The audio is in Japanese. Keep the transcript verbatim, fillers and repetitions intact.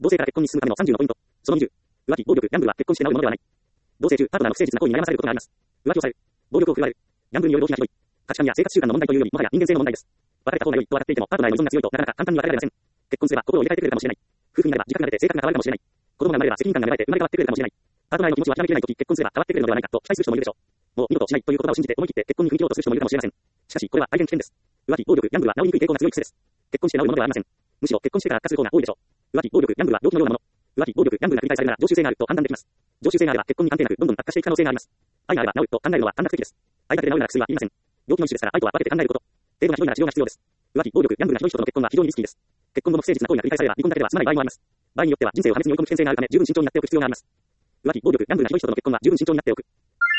同性から結婚に進むためのさんじゅうのポイント。そのにじゅう。浮気、暴力、ギャンブルは結婚して治るものではない。同棲中、パートナーの不誠実な行為に悩まされることがあります。浮気をされる。暴力を加える。ギャンブルによる動機がひどい。価値観や生活習慣の問題というより、もはや人間性の問題です。別れた方が良いと分かっていても、パートナーへの依存が強いとなかなか簡単に別れられません。結婚すれば心を入れ替えてくれるかもしれない。夫婦になれば自覚が出て性格が変わるかもしれない。子供が生まれれば責任感が芽生えて生まれ変わってくれるかもしれない。パートナーへの気持ちを諦めきれないとき、結婚すれば変わってくれるのではないかと期待する人もいるでしょう。もう二度としないという言葉を信じて思い切って結婚に踏み切ろうとする人もいるかもしれません。しかし、これは大変危険です。浮気、暴力、ギャンブルは治りにくい傾向が強い癖です。結婚して治るものではありません。むしろ結婚してから悪化する方が多いでしょう。浮気、暴力、ギャンブルは病気のようなもの。浮気、暴力、ギャンブルが繰り返されるなら常習性があると判断できます。常習性があれば結婚に関係なくどんどん悪化していく可能性があります。愛があれば治ると考えるのは短絡的です。愛だけで治るなら薬はいりません。病気の一種ですから愛とは分けて考えること。程度がひどいなら治療が必要です。浮気、暴力、ギャンブルがひどい人との結婚は非常にリスキーです。結婚後も不誠実な行為が繰り返されれば離婚だけでは済まない場合もあります。場合によっては人生を破滅に追い込む危険性があるため十分慎重になっておく必要があります。浮気、暴力、ギャンブルがひどい人との結婚は十分慎重になっておく。